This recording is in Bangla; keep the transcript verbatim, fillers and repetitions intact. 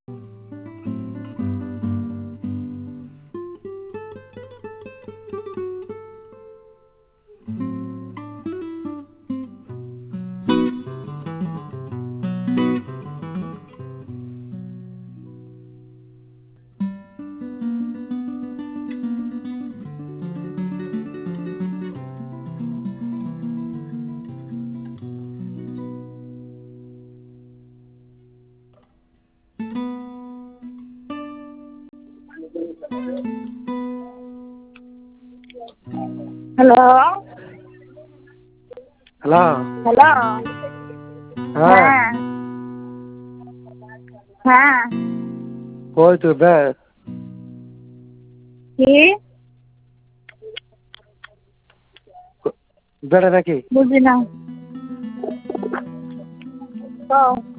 হ্যালো হ্যালো হ্যালো হ্যাঁ হ্যাঁ হ্যাঁ কই তুই বে কি বেড়া নাকি বুঝি না তো